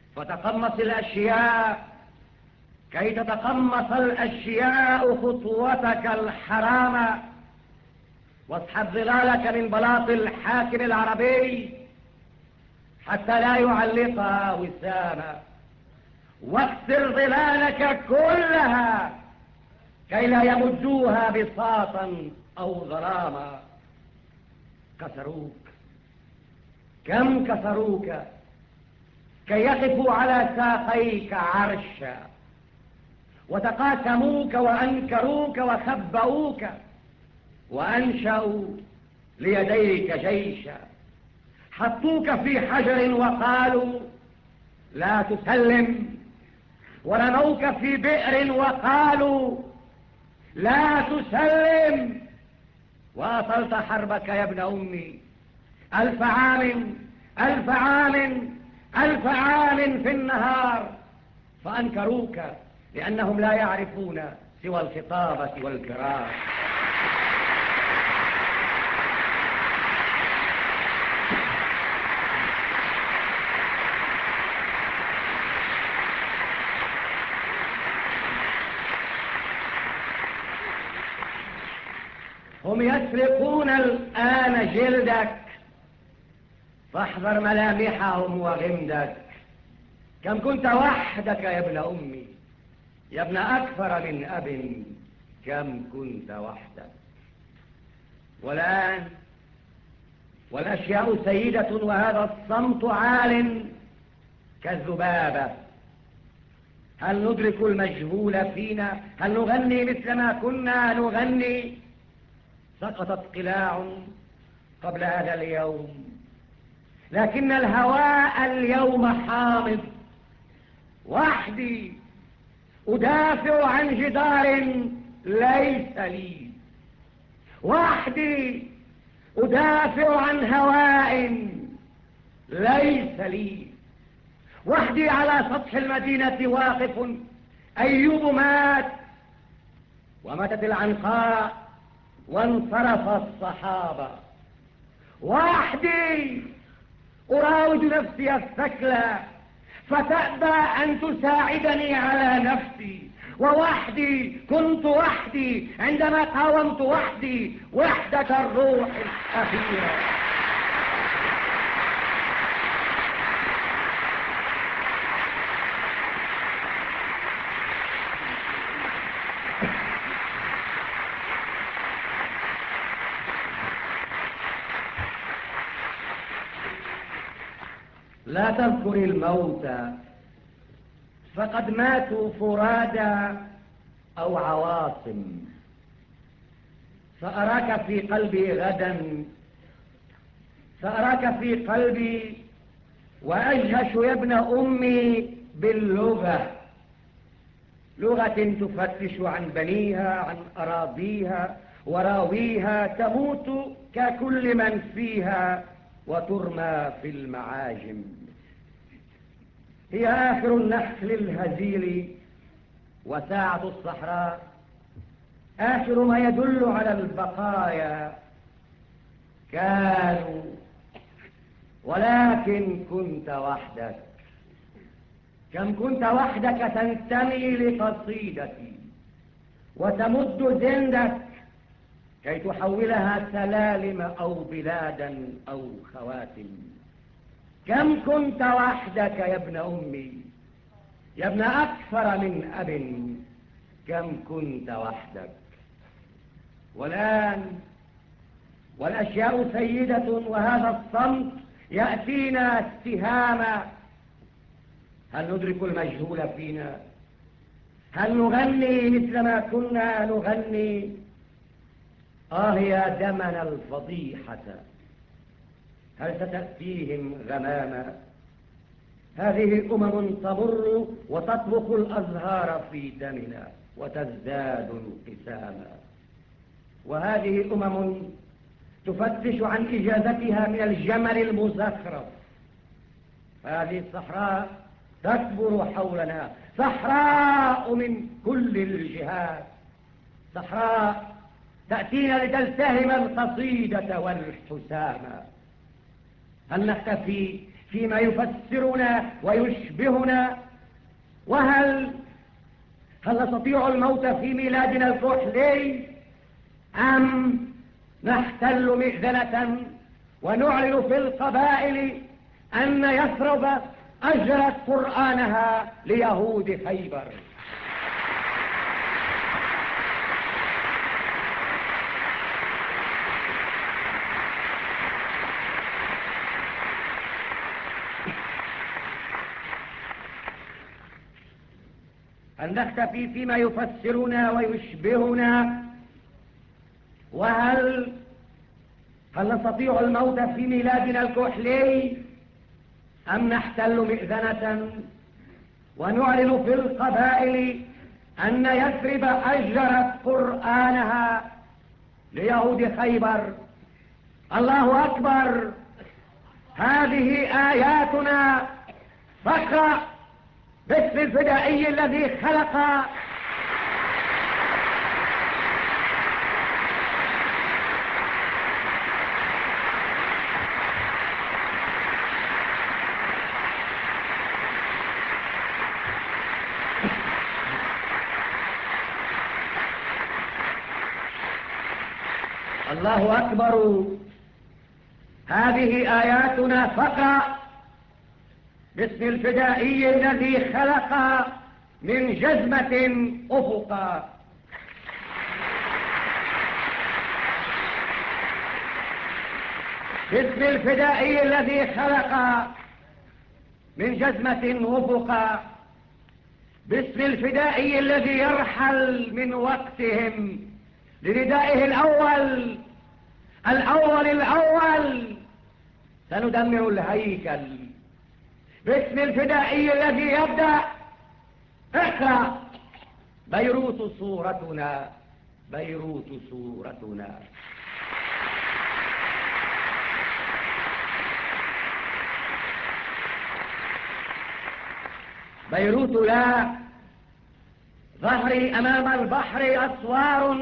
فتقمص الأشياء كي تتقمص الأشياء خطوتك الحرام، واسحب ظلالك من بلاط الحاكم العربي حتى لا يعلقها وساما، واكسر ظلالك كلها كي لا يمدوها بساطا أو ظلاما. كسروك، كم كسروك كي يقفوا على ساقيك عرشا، وتقاسموك وأنكروك وخبؤوك، وأنشأوا ليديك جيشا، حطوك في حجر وقالوا لا تسلم، ورموك في بئر وقالوا لا تسلم، واصلت حربك يا ابن أمي 1000 عام 1000 عام 1000 عام في النهار، فأنكروك لأنهم لا يعرفون سوى الخطابة والفراق. هم يسرقون الآن جلدك، فاحذر ملامحهم وغمدك. كم كنت وحدك يا ابن أمي، يا ابن أكثر من أب، كم كنت وحدك. والآن والأشياء سيدة وهذا الصمت عال كالذبابة. هل ندرك المجهول فينا؟ هل نغني مثل ما كنا نغني؟ سقطت قلاع قبل هذا اليوم، لكن الهواء اليوم حامض. وحدي أدافع عن جدار ليس لي، وحدي أدافع عن هواء ليس لي، وحدي على سطح المدينة واقف. أيوب مات وماتت العنقاء وانصرف الصحابة. وحدي أراود نفسي الثكلى فتأبى أن تساعدني على نفسي، ووحدي كنت وحدي عندما قاومت وحدي وحدة الروح الأخيرة. لا تذكر الموتى فقد ماتوا فرادى أو عواصم. سأراك في قلبي غدا، سأراك في قلبي وأجهش يا ابن أمي باللغة، لغة تفتش عن بنيها عن أراضيها وراويها، تموت ككل من فيها وترمى في المعاجم. هي آخر النحل الهزيل وساعة الصحراء، آخر ما يدل على البقايا. كانوا ولكن كنت وحدك. كم كنت وحدك تنتمي لقصيدتي وتمد زندك كي تحولها سلالم أو بلادا أو خواتم. كم كنت وحدك يا ابن أمي، يا ابن أكثر من أب، كم كنت وحدك. والآن والأشياء سيدة وهذا الصمت يأتينا اتهاما. هل ندرك المجهول فينا؟ هل نغني مثل ما كنا نغني؟ يا دمنا الفضيحة، هل ستأتيهم غماما؟ هذه أمم تمر وتطبخ الأزهار في دمنا وتزداد انقساما، وهذه أمم تفتش عن إجازتها من الجمل المزخرف. هذه الصحراء تكبر حولنا، صحراء من كل الجهات، صحراء تأتينا لتلتهم القصيدة والحسامة. هل نختفي فيما يفسرنا ويشبهنا؟ وهل نستطيع الموت في ميلادنا الكحلي، أم نحتل مئذنة ونعلن في القبائل أن يثرب أجرت قرآنها ليهود خيبر؟ هل نختفي فيما يفسرنا ويشبهنا؟ وهل نستطيع الموت في ميلادنا الكحلي، أم نحتل مئذنة ونعلن في القبائل أن يثرب أجرت قرآنها ليهود خيبر؟ الله أكبر! هذه آياتنا، فاقرأ باسم الفدائي الذي خلق الله أكبر! هذه آياتنا، فاقرأ باسم الفدائي الذي خلق من جزمة أفقا. باسم الفدائي الذي خلق من جزمة أفقا. باسم الفدائي الذي يرحل من وقتهم لندائه الأول الأول سندمر الهيكل. باسم الفدائي الذي يبدأ، اقرأ: بيروت صورتنا، بيروت صورتنا. بيروت لا، ظهري أمام البحر أسوار،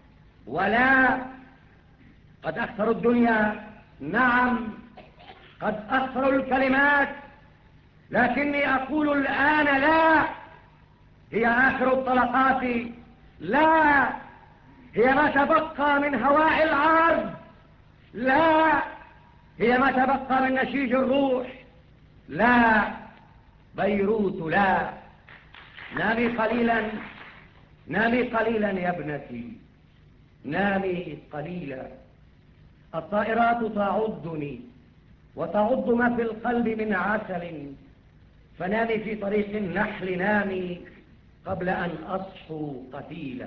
ولا قد أخسر الدنيا، نعم قد أخسر الكلمات، لكني أقول الآن لا، هي آخر الطلقات، لا هي ما تبقى من هواء الأرض، لا هي ما تبقى من نشيج الروح، لا بيروت لا. نامي قليلا، نامي قليلا يا ابنتي، نامي قليلا. الطائرات تعضني وتعض ما في القلب من عسل، فنامي في طريق النحل، نامي قبل أن أصحو قتيلا.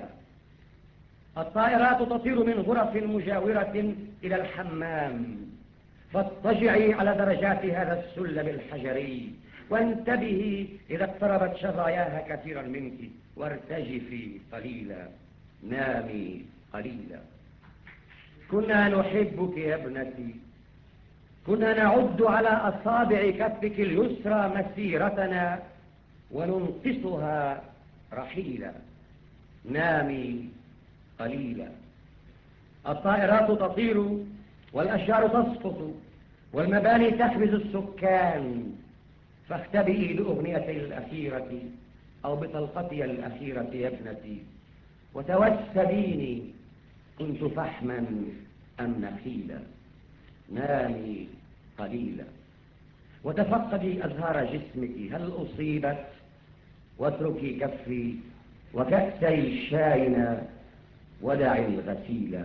الطائرات تطير من غرف مجاورة إلى الحمام، فاضطجعي على درجات هذا السلم الحجري، وانتبهي إذا اقتربت شظاياها كثيرا منك، وارتجفي قليلا، نامي قليلا. كنا نحبك يا ابنتي، كنا نعد على أصابع كفك اليسرى مسيرتنا وننقصها رحيلا، نامي قليلا. الطائرات تطير والأشجار تسقط والمباني تحبس السكان، فاختبئي لأغنيتي الأخيرة أو بطلقتي الأخيرة يا ابنتي، وتوسديني كنت فحما أم نخيلا، نامي قليلا. وتفقدي أزهار جسمك هل أصيبت، واتركي كفي وكأسي الشاينا، ودعي الغسيل،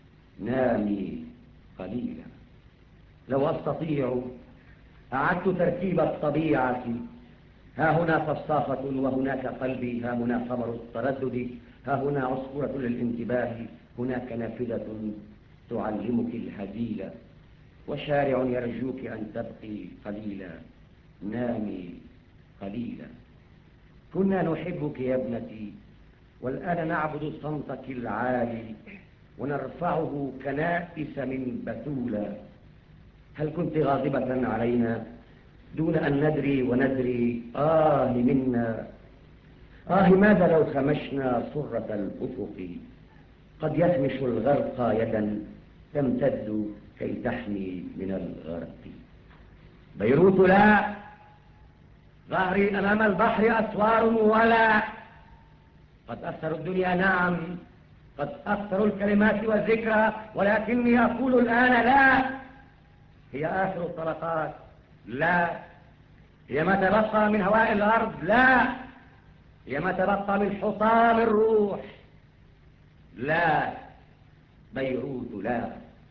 نامي قليلا. لو أستطيع أعدت ترتيب الطبيعة، ها هنا فصاخة وهناك قلبي، ها هنا قمر التردد، ها هنا عصفورة للانتباه، هناك نافذة تعلمك الهديل، وشارع يرجوك أن تبقي قليلا، نامي قليلا. كنا نحبك يا ابنتي، والآن نعبد صمتك العالي ونرفعه كنائس من بتولا. هل كنت غاضبة علينا دون أن ندري وندري؟ منا، ماذا لو خمشنا صرة الأفق؟ قد يخمش الغرق يدا تمتد كي تحمي من الغرق. بيروت لا، ظهري أمام البحر أسوار ولا. قد أثروا الدنيا نعم، قد أثروا الكلمات والذكرى، ولكني أقول الآن لا. هي آخر الطلقات، لا. هي ما تبقى من هواء الأرض، لا. هي ما تبقى من حطام الروح، لا. بيروت لا.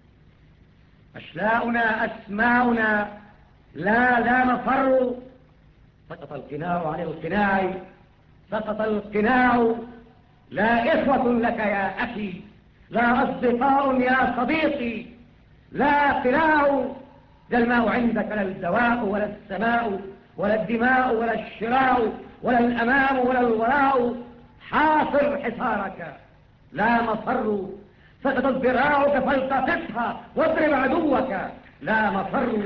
أشلاؤنا أسماؤنا لا مفر. سقط القناع عن القناع، سقط القناع. لا إخوة لك يا أخي، لا أصدقاء يا صديقي، لا قلاع. لا الماء عندك، لا الدواء ولا السماء ولا الدماء ولا الشراء ولا الأمام ولا الوراء. حاصر حصارك، لا مفر. سقطت ذراعك فالتقطها واضرب عدوك، لا مفر.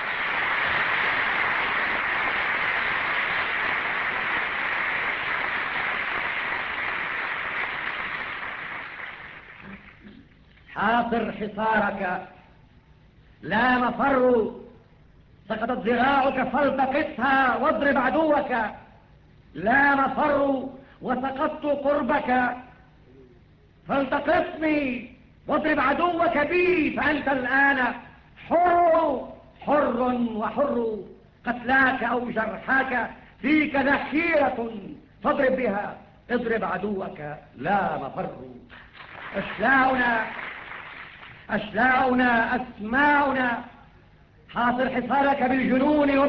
حاصر حصارك، لا مفر. سقطت ذراعك فالتقطها واضرب عدوك، لا مفر. وسقطت قربك فالتقطني واضرب عدوك بي، فأنت الآن حر، حر وحر. قتلاك أو جرحاك فيك ذخيرة فاضرب بها، اضرب عدوك، لا مفر. أشلاؤنا أسماؤنا. حاصر حصارك بالجنون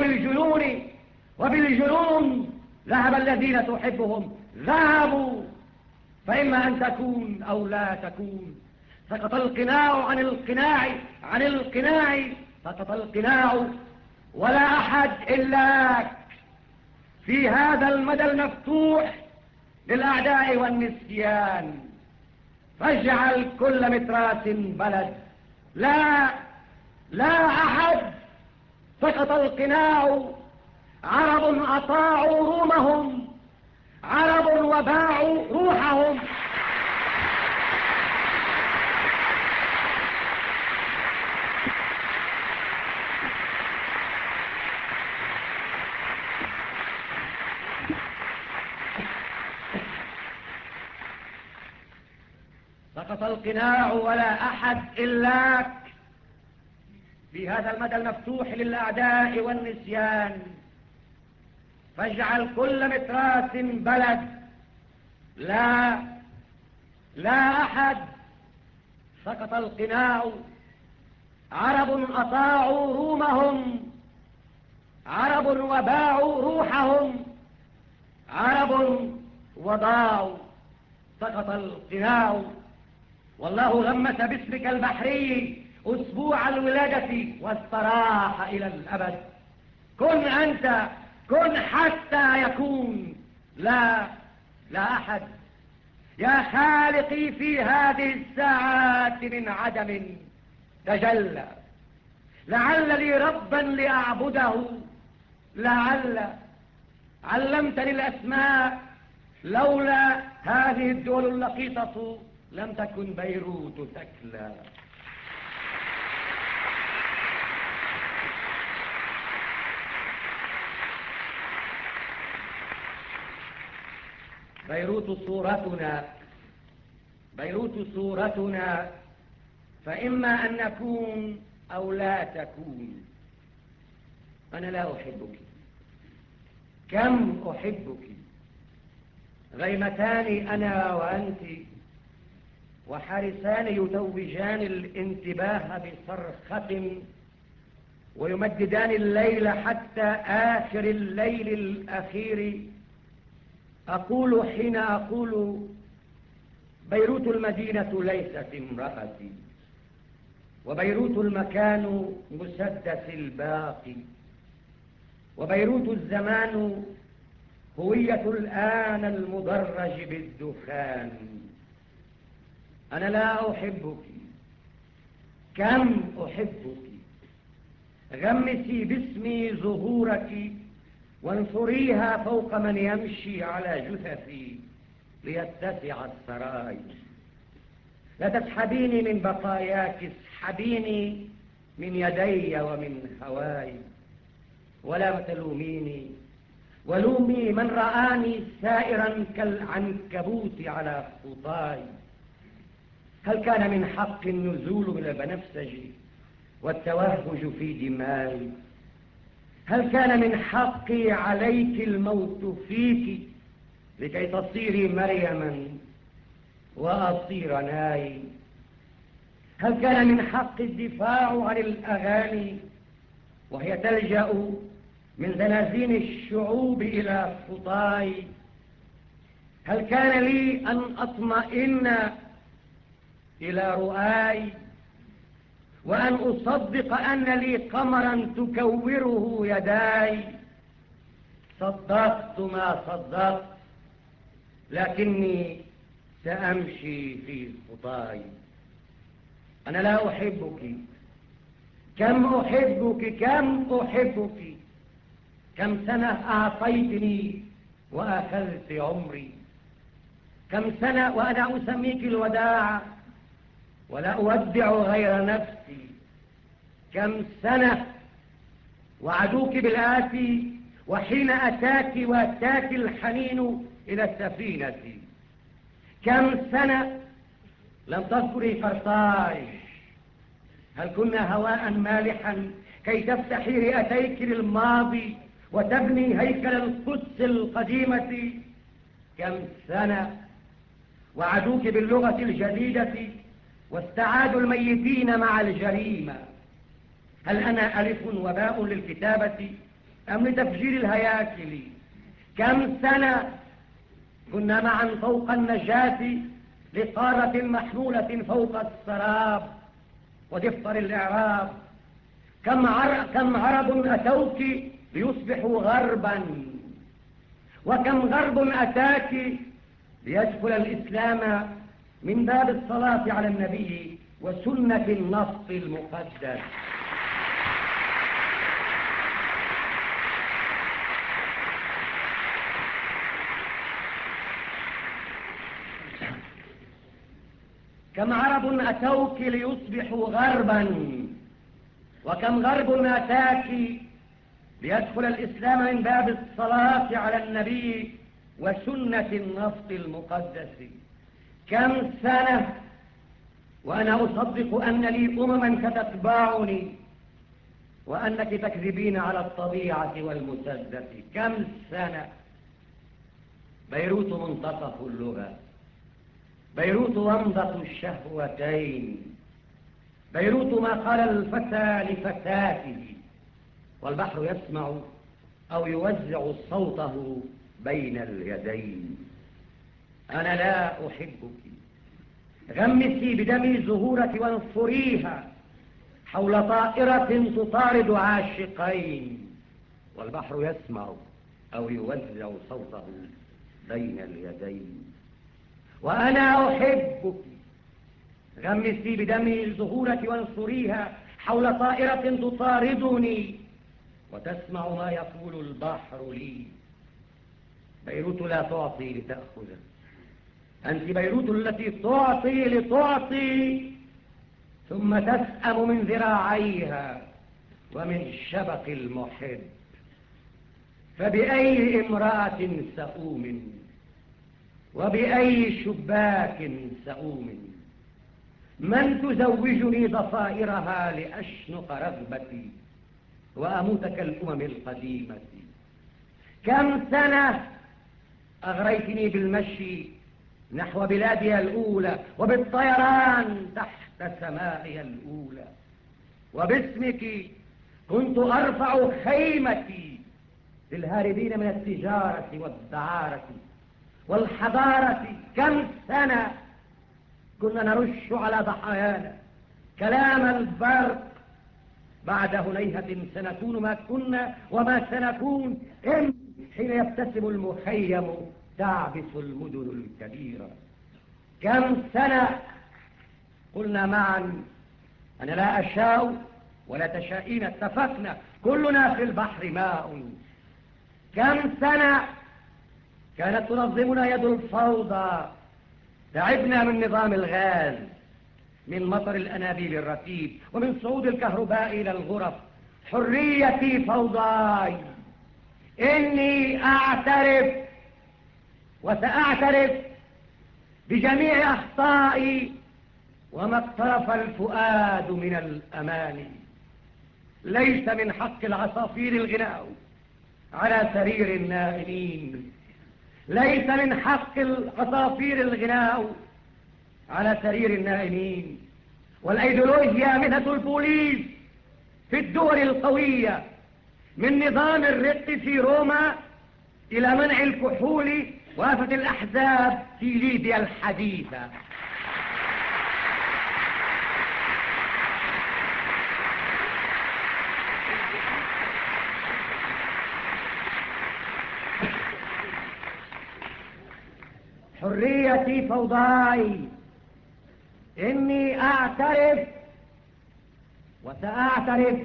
وبالجنون. ذهب الذين تحبهم، ذهبوا، فإما أن تكون أو لا تكون. سقط القناع عن القناع، سقط القناع. ولا أحد إلاك في هذا المدى المفتوح للأعداء والنسيان. فاجعل كل متراس بلد، لا أحد. سقط القناع. عرب أطاعوا رومهم، عرب وباعوا روحهم. سقط القناع ولا أحد إلاك في هذا المدى المفتوح للأعداء والنسيان. فاجعل كل متراس بلد، لا أحد. سقط القناع. عرب أطاعوا رومهم، عرب وباعوا روحهم، عرب وضاعوا. سقط القناع. والله غمس باسمك البحري أسبوع الولادة واستراح إلى الأبد. كن أنت، كن حتى يكون، لا أحد. يا خالقي في هذه الساعات من عدم تجلى. لعل لي ربا لأعبده، لعل. علمتني الأسماء، لولا هذه الدول اللقيطة لم تكن بيروت تكلى. بيروت صورتنا. فإما أن نكون أو لا تكون. أنا لا أحبك، كم أحبك. غيمتان أنا وأنت، وحارسان يتوجان الانتباه بصرخة، ويمددان الليل حتى آخر الليل الأخير. أقول حين أقول بيروت المدينة ليست امرأتي، وبيروت المكان مسدس الباقي، وبيروت الزمان هوية الآن المدرج بالدخان. أنا لا أحبك، كم أحبك. غمسي باسمي ظهورك، وانثريها فوق من يمشي على جثثي ليتسع السراي. لا تسحبيني من بقاياك، اسحبيني من يدي ومن هواي. ولا تلوميني ولومي من رآني سائرا كالعنكبوت على خطاي. هل كان من حق النزول من البنفسج والتوهج في دمائي؟ هل كان من حقي عليك الموت فيك لكي تصيري مريما وأصير ناي؟ هل كان من حقي الدفاع عن الأغاني وهي تلجأ من زنازين الشعوب إلى خطاي؟ هل كان لي أن أطمئن إلى رؤاي وأن أصدق أن لي قمرا تكوره يداي؟ صدقت ما صدقت، لكني سأمشي في خطاي. أنا لا أحبك، كم أحبك كم أحبك، كم سنة أعطيتني وأخذت عمري، كم سنة وأنا أسميك الوداع ولا أودع غير نفسي، كم سنة وعدوك بالآتي وحين أتاك وأتاك الحنين إلى السفينة، كم سنة لم تذكري فرطاي. هل كنا هواء مالحا كي تفتحي رئتيك للماضي وتبني هيكل القدس القديمة؟ كم سنة وعدوك باللغة الجديدة واستعادوا الميتين مع الجريمة. هل أنا ألف وباء للكتابة أم لتفجير الهياكل؟ كم سنة كنا معا فوق النجاة لقارة محمولة فوق السراب ودفتر الإعراب. كم عرب أتوك ليصبحوا غربا، وكم غرب أتاك ليدخل الإسلام من باب الصلاة على النبي وسنة النص المقدس. كم عرب أتوك ليصبحوا غربا، وكم غرب أتاك ليدخل الإسلام من باب الصلاة على النبي وسنة النص المقدس. كم سنة وأنا أصدق أن لي أمما ستتبعني وأنك تكذبين على الطبيعة والمسدس. كم سنة. بيروت منتصف اللغة، بيروت ومضة الشهوتين، بيروت ما قال الفتى لفتاته، والبحر يسمع أو يوزع صوته بين اليدين. أنا لا أحبك، غمسي بدمي زهورك وانصريها حول طائرة تطارد عاشقين، والبحر يسمع أو يوزع صوته بين اليدين. وأنا أحبك، غمسي بدمي زهورك وانصريها حول طائرة تطاردني وتسمع ما يقول البحر لي. بيروت لا تعطي لتأخذ، أنت بيروت التي تعطي لتعطي ثم تسأم من ذراعيها ومن شبق المحب. فبأي امرأة سأؤمن وبأي شباك سأؤمن؟ من تزوجني ضفائرها لأشنق رغبتي وأموت كالأمم القديمة؟ كم سنة أغريتني بالمشي نحو بلادي الأولى وبالطيران تحت سمائي الأولى، وباسمك كنت أرفع خيمتي للهاربين من التجارة والدعارة والحضارة. كم سنة كنا نرش على ضحايانا كلام البرق بعد هنيهة سنكون ما كنا وما سنكون إن حين يبتسم المخيم تعبس المدن الكبيرة. كم سنة قلنا معا أنا لا أشاء ولا تشائين، اتفقنا كلنا في البحر ماء. كم سنة كانت تنظمنا يد الفوضى، تعبنا من نظام الغاز، من مطر الأنابيب الرتيب، ومن صعود الكهرباء إلى الغرف، حريتي فوضاي. إني أعترف وسأعترف بجميع أخطائي وما اقترف الفؤاد من الأماني. ليس من حق العصافير الغناء على سرير النائمين. ليس من حق العصافير الغناء على سرير النائمين. والأيديولوجيا مهنة البوليس في الدول القوية، من نظام الرق في روما إلى منع الكحول وآفة الأحزاب في ليبيا الحديثة. حريتي فوضاي. إني أعترف وسأعترف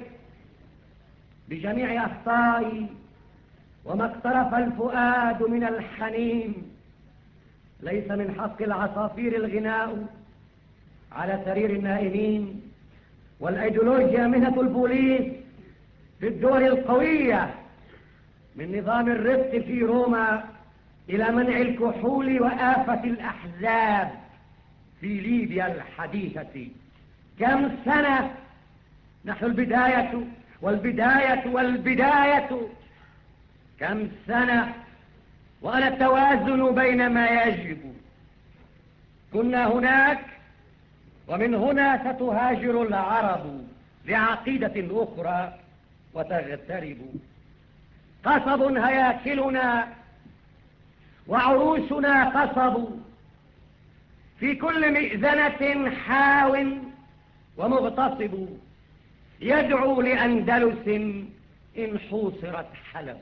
بجميع أخطائي وما اقترف الفؤاد من الحنين. ليس من حق العصافير الغناء على سرير النائمين. والأيديولوجيا مهنة البوليس في الدول القوية، من نظام الرق في روما إلى منع الكحول وآفة الأحزاب في ليبيا الحديثة. كم سنة نحن البداية والبداية. كم سنة وأنا التوازن بين ما يجب. كنا هناك، ومن هنا ستهاجر العرب لعقيدة أخرى وتغترب. قصب هياكلنا وعروشنا قصب، في كل مئذنة حاو ومغتصب، يدعو لأندلس إن حوصرت حلب.